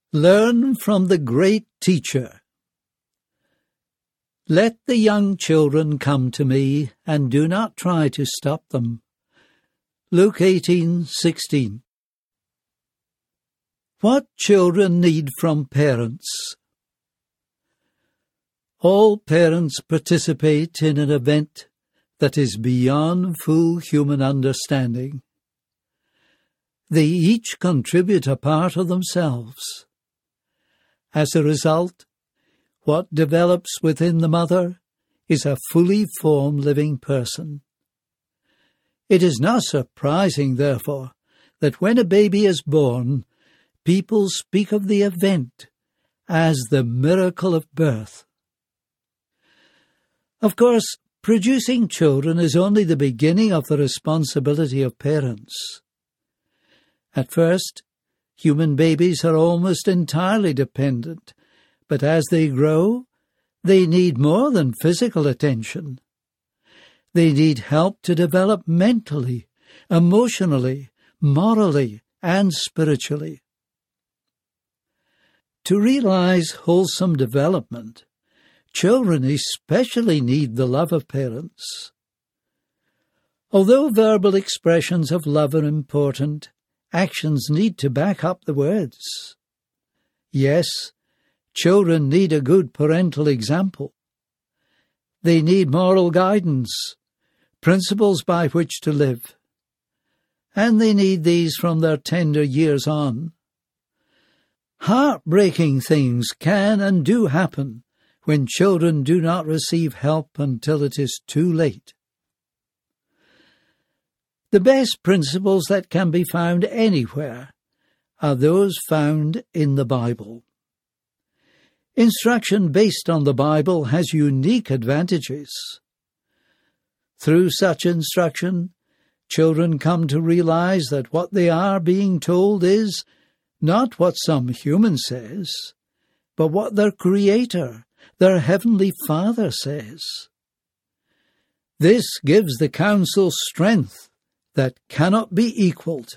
Learn from the great teacher. Let the young children come to me, and do not try to stop them. Luke 18:16. What children need from parents? All parents participate in an event that is beyond full human understanding. They each contribute a part of themselves. As a result, what develops within the mother is a fully formed living person. It is not surprising, therefore, that when a baby is born, people speak of the event as the miracle of birth. Of course, producing children is only the beginning of the responsibility of parents. At first, human babies are almost entirely dependent, but as they grow, they need more than physical attention. They need help to develop mentally, emotionally, morally, and spiritually. To realize wholesome development, children especially need the love of parents. Although verbal expressions of love are important, actions need to back up the words. Yes, children need a good parental example. They need moral guidance, principles by which to live. And they need these from their tender years on. Heartbreaking things can and do happen when children do not receive help until it is too late. The best principles that can be found anywhere are those found in the Bible. Instruction based on the Bible has unique advantages. Through such instruction, children come to realize that what they are being told is not what some human says, but what their Creator, their Heavenly Father, says. This gives the counsel strength that cannot be equaled.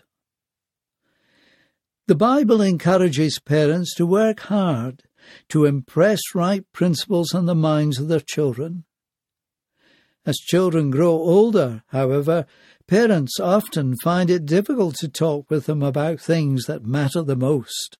The Bible encourages parents to work hard to impress right principles on the minds of their children. As children grow older, however, parents often find it difficult to talk with them about things that matter the most.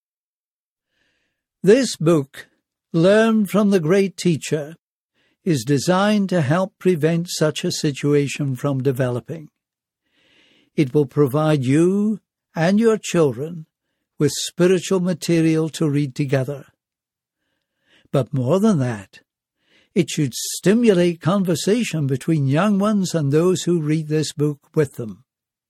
This book, Learn from the Great Teacher, is designed to help prevent such a situation from developing. It will provide you and your children with spiritual material to read together. But more than that, it should stimulate conversation between young ones and those who read this book with them.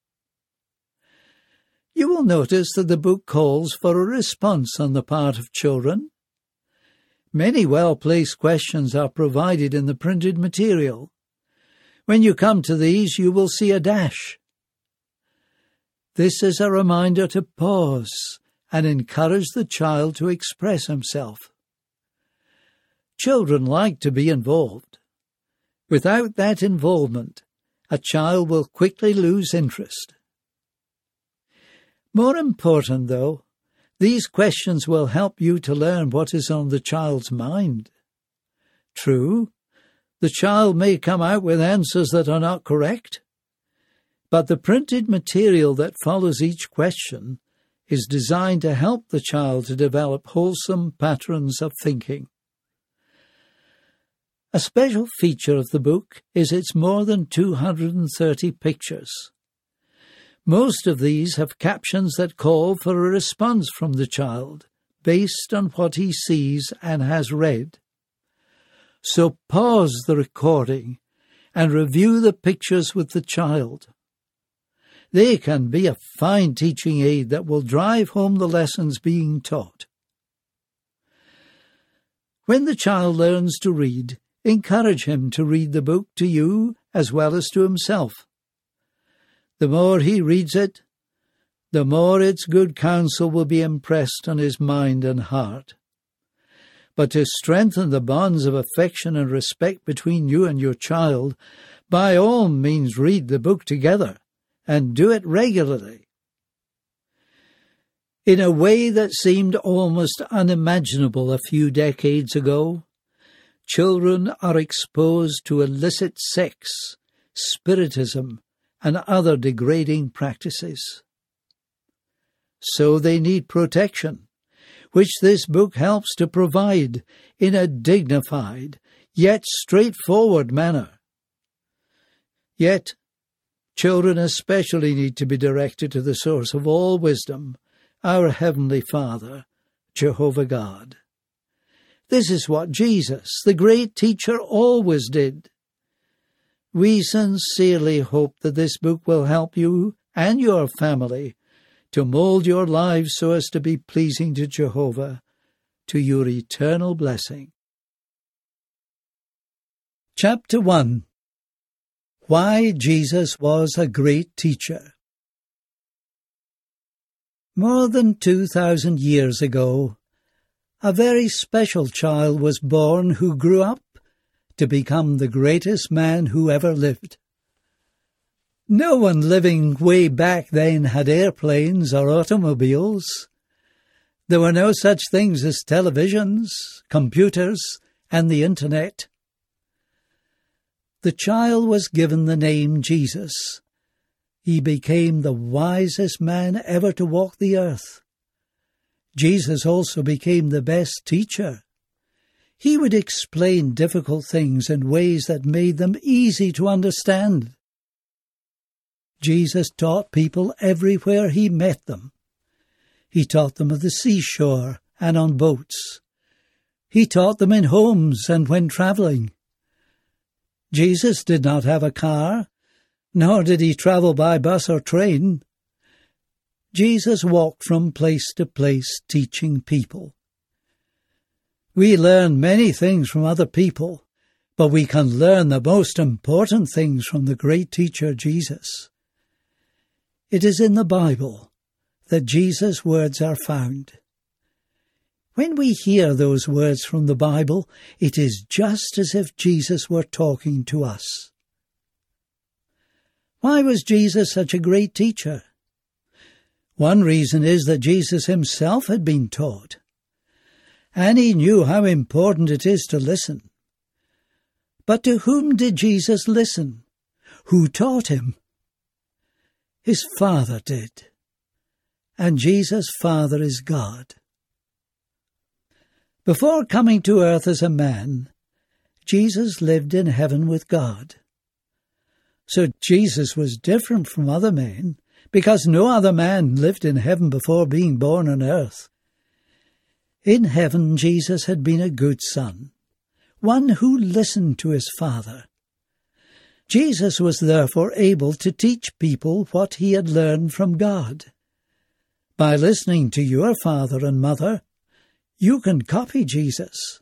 You will notice that the book calls for a response on the part of children. Many well-placed questions are provided in the printed material. When you come to these, you will see a dash. This is a reminder to pause and encourage the child to express himself. Children like to be involved. Without that involvement, a child will quickly lose interest. More important, though, these questions will help you to learn what is on the child's mind. True, the child may come out with answers that are not correct, but the printed material that follows each question is designed to help the child to develop wholesome patterns of thinking. A special feature of the book is its more than 230 pictures. Most of these have captions that call for a response from the child based on what he sees and has read. So pause the recording and review the pictures with the child. They can be a fine teaching aid that will drive home the lessons being taught. When the child learns to read, encourage him to read the book to you as well as to himself. The more he reads it, the more its good counsel will be impressed on his mind and heart. But to strengthen the bonds of affection and respect between you and your child, by all means read the book together, and do it regularly. In a way that seemed almost unimaginable a few decades ago, children are exposed to illicit sex, spiritism, and other degrading practices. So they need protection, which this book helps to provide in a dignified yet straightforward manner. Yet, children especially need to be directed to the source of all wisdom, our Heavenly Father, Jehovah God. This is what Jesus, the great teacher, always did. We sincerely hope that this book will help you and your family to mold your lives so as to be pleasing to Jehovah, to your eternal blessing. Chapter 1. Why Jesus was a Great Teacher. More than 2,000 years ago, a very special child was born who grew up to become the greatest man who ever lived. No one living way back then had airplanes or automobiles. There were no such things as televisions, computers, and the internet. The child was given the name Jesus. He became the wisest man ever to walk the earth. Jesus also became the best teacher. He would explain difficult things in ways that made them easy to understand. Jesus taught people everywhere he met them. He taught them at the seashore and on boats. He taught them in homes and when travelling. Jesus did not have a car, nor did he travel by bus or train. Jesus walked from place to place teaching people. We learn many things from other people, but we can learn the most important things from the great teacher Jesus. It is in the Bible that Jesus' words are found. When we hear those words from the Bible, it is just as if Jesus were talking to us. Why was Jesus such a great teacher? One reason is that Jesus himself had been taught, and he knew how important it is to listen. But to whom did Jesus listen? Who taught him? His Father did, and Jesus' Father is God. Before coming to earth as a man, Jesus lived in heaven with God. So Jesus was different from other men, because no other man lived in heaven before being born on earth. In heaven, Jesus had been a good son, one who listened to his Father. Jesus was therefore able to teach people what he had learned from God. By listening to your father and mother, you can copy Jesus.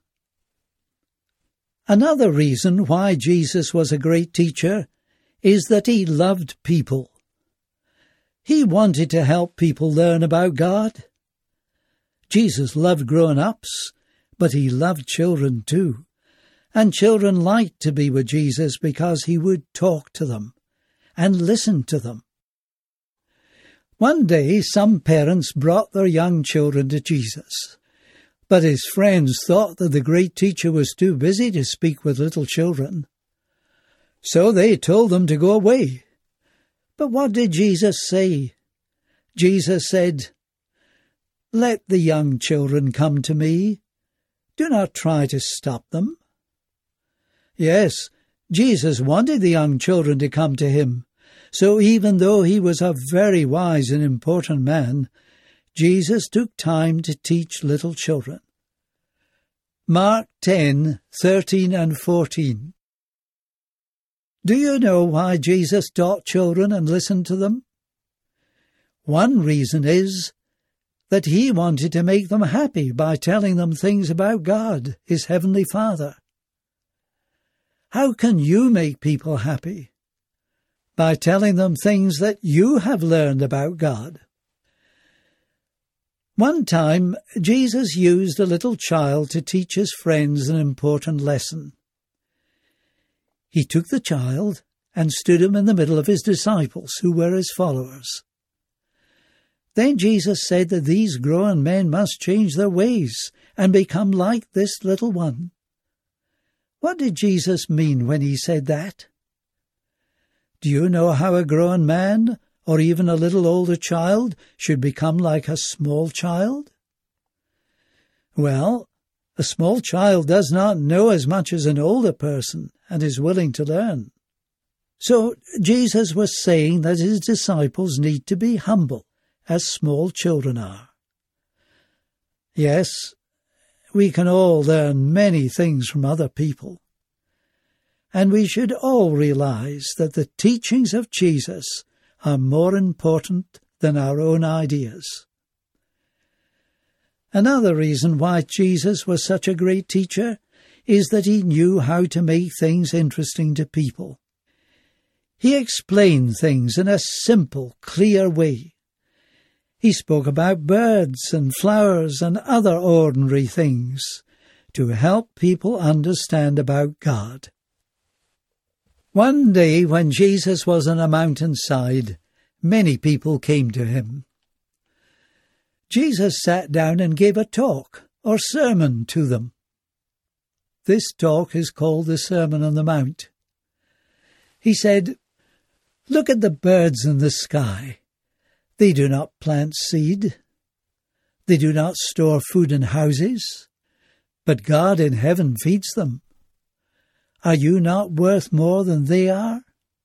Another reason why Jesus was a great teacher is that he loved people. He wanted to help people learn about God. Jesus loved grown-ups, but he loved children too. And children liked to be with Jesus because he would talk to them and listen to them. One day, some parents brought their young children to Jesus, but his friends thought that the great teacher was too busy to speak with little children. So they told them to go away. But what did Jesus say? Jesus said, "Let the young children come to me. Do not try to stop them." Yes, Jesus wanted the young children to come to him. So even though he was a very wise and important man, Jesus took time to teach little children. Mark 10:13 and 14. Do you know why Jesus taught children and listened to them? One reason is that he wanted to make them happy by telling them things about God, his heavenly Father. How can you make people happy? By telling them things that you have learned about God. One time, Jesus used a little child to teach his friends an important lesson. He took the child and stood him in the middle of his disciples, who were his followers. Then Jesus said that these grown men must change their ways and become like this little one. What did Jesus mean when he said that? Do you know how a grown man, or even a little older child, should become like a small child? Well, a small child does not know as much as an older person and is willing to learn. So Jesus was saying that his disciples need to be humble, as small children are. Yes, we can all learn many things from other people. And we should all realize that the teachings of Jesus are more important than our own ideas. Another reason why Jesus was such a great teacher is that he knew how to make things interesting to people. He explained things in a simple, clear way. He spoke about birds and flowers and other ordinary things to help people understand about God. One day when Jesus was on a mountainside, many people came to him. Jesus sat down and gave a talk or sermon to them. This talk is called the Sermon on the Mount. He said, "Look at the birds in the sky. They do not plant seed. They do not store food in houses, but God in heaven feeds them. Are you not worth more than they are?"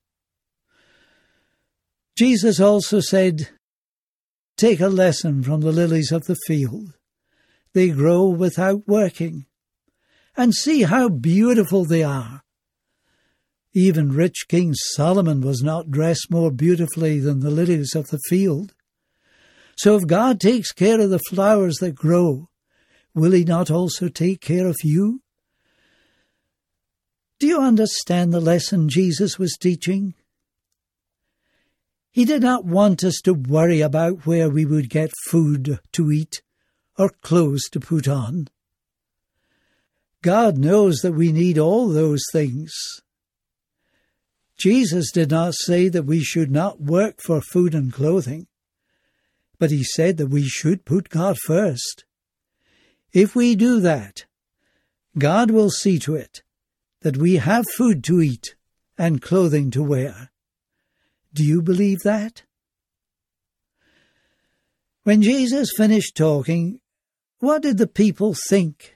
Jesus also said, "Take a lesson from the lilies of the field. They grow without working, and see how beautiful they are. Even rich King Solomon was not dressed more beautifully than the lilies of the field. So if God takes care of the flowers that grow, will he not also take care of you?" Do you understand the lesson Jesus was teaching? He did not want us to worry about where we would get food to eat or clothes to put on. God knows that we need all those things. Jesus did not say that we should not work for food and clothing, but he said that we should put God first. If we do that, God will see to it that we have food to eat and clothing to wear. Do you believe that? When Jesus finished talking, what did the people think?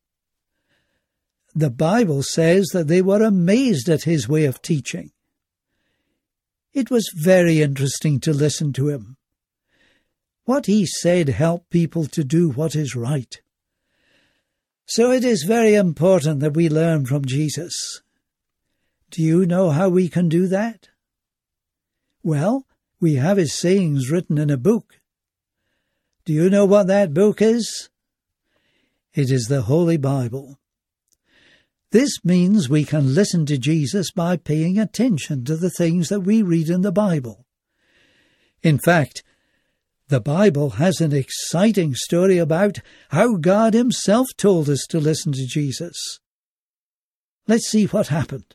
The Bible says that they were amazed at his way of teaching. It was very interesting to listen to him. What he said helped people to do what is right. So it is very important that we learn from Jesus. Do you know how we can do that? Well, we have his sayings written in a book. Do you know what that book is? It is the Holy Bible. This means we can listen to Jesus by paying attention to the things that we read in the Bible. In fact, the Bible has an exciting story about how God himself told us to listen to Jesus. Let's see what happened.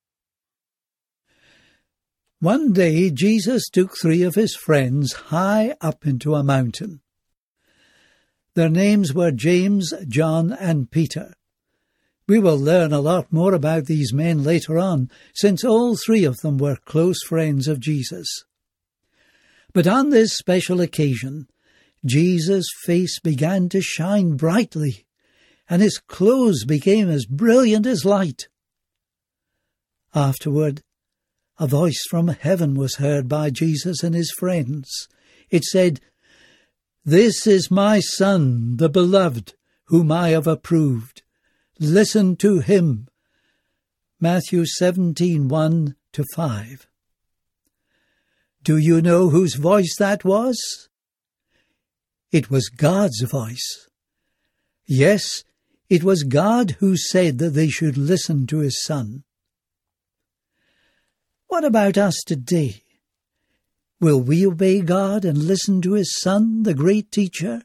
One day Jesus took 3 of his friends high up into a mountain. Their names were James, John, and Peter. We will learn a lot more about these men later on, since all 3 of them were close friends of Jesus. But on this special occasion, Jesus' face began to shine brightly, and his clothes became as brilliant as light. Afterward, a voice from heaven was heard by Jesus and his friends. It said, "This is my Son, the Beloved, whom I have approved. Listen to him." Matthew 17:1-5. Do you know whose voice that was? It was God's voice. Yes, it was God who said that they should listen to his Son. What about us today? Will we obey God and listen to his Son, the great teacher?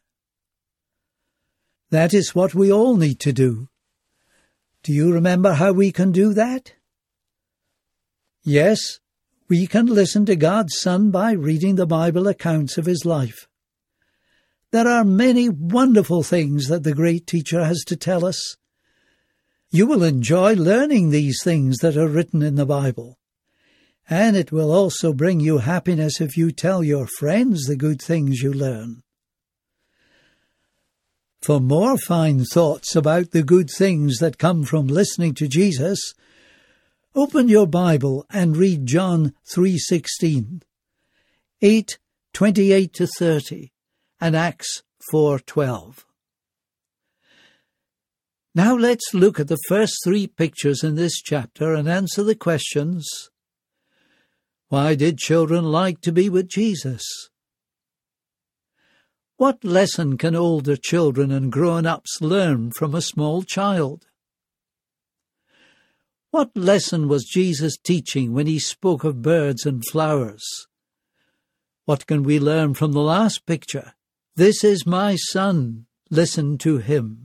That is what we all need to do. Do you remember how we can do that? Yes, we can listen to God's Son by reading the Bible accounts of his life. There are many wonderful things that the great teacher has to tell us. You will enjoy learning these things that are written in the Bible. And it will also bring you happiness if you tell your friends the good things you learn. For more fine thoughts about the good things that come from listening to Jesus, open your Bible and read John 3:16, 8:28-30, and Acts 4:12. Now let's look at the first 3 pictures in this chapter and answer the questions. Why did children like to be with Jesus? What lesson can older children and grown-ups learn from a small child? What lesson was Jesus teaching when he spoke of birds and flowers? What can we learn from the last picture? This is my son, listen to him.